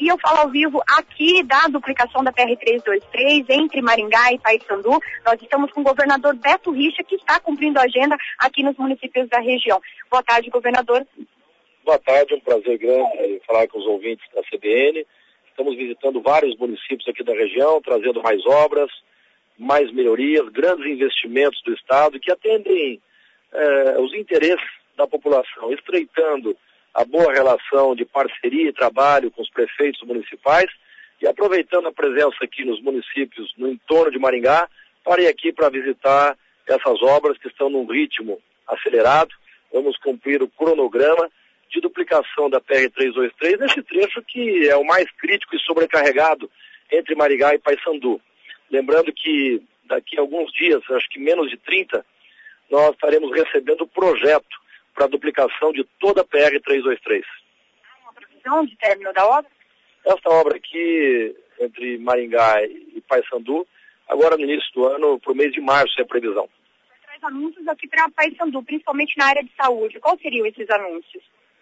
E eu falo ao vivo aqui da duplicação da PR-323 entre Maringá e Paysandu. Nós estamos com o governador Beto Richa, que está cumprindo a agenda aqui nos municípios da região. Boa tarde, governador. Boa tarde, é um prazer grande falar com os ouvintes da CBN. Estamos visitando vários municípios aqui da região, trazendo mais obras, mais melhorias, grandes investimentos do Estado que atendem os interesses da população, estreitando a boa relação de parceria e trabalho com os prefeitos municipais e aproveitando a presença aqui nos municípios no entorno de Maringá para ir aqui para visitar essas obras que estão num ritmo acelerado. Vamos cumprir o cronograma de duplicação da PR-323 nesse trecho que é o mais crítico e sobrecarregado entre Maringá e Paysandu. Lembrando que daqui a alguns dias, acho que menos de 30, nós estaremos recebendo o projeto para a duplicação de toda a PR-323. Há uma previsão de término da obra? Esta obra aqui, entre Maringá e Paysandu, agora no início do ano, para o mês de março é a previsão. Você traz anúncios aqui para Paysandu, principalmente na área de saúde. Quais seriam esses anúncios?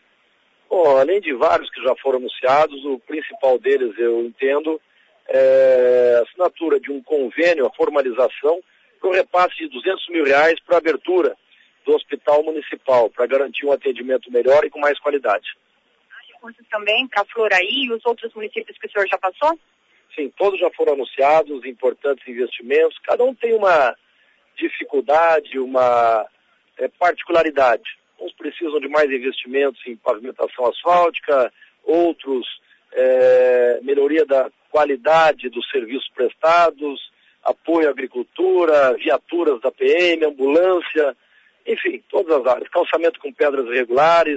Bom, além de vários que já foram anunciados, o principal deles, eu entendo, é a assinatura de um convênio, a formalização, para o repasse de R$200 mil para a abertura do hospital municipal, para garantir um atendimento melhor e com mais qualidade. Há recursos também para Floraí e os outros municípios que o senhor já passou? Sim, todos já foram anunciados, importantes investimentos, cada um tem uma dificuldade, uma particularidade. Uns precisam de mais investimentos em pavimentação asfáltica, outros melhoria da qualidade dos serviços prestados, apoio à agricultura, viaturas da PM, ambulância, enfim, todas as áreas. Calçamento com pedras irregulares,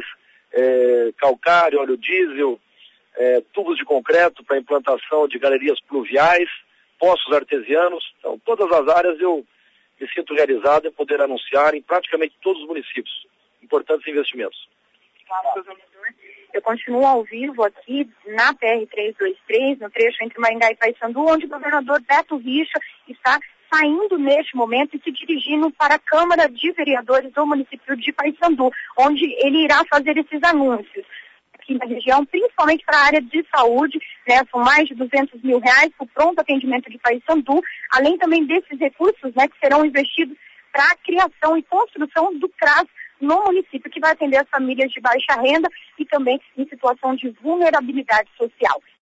calcário, óleo diesel, tubos de concreto para implantação de galerias pluviais, poços artesianos. Então, todas as áreas eu me sinto realizado em poder anunciar em praticamente todos os municípios importantes investimentos. Obrigada, governador. Eu continuo ao vivo aqui na PR-323, no trecho entre Maringá e Paysandu, onde o governador Beto Richa está saindo neste momento e se dirigindo para a Câmara de Vereadores do município de Paysandu, onde ele irá fazer esses anúncios aqui na região, principalmente para a área de saúde, né? São mais de R$200 mil para o pronto atendimento de Paysandu, além também desses recursos, né, que serão investidos para a criação e construção do CRAS no município, que vai atender as famílias de baixa renda e também em situação de vulnerabilidade social.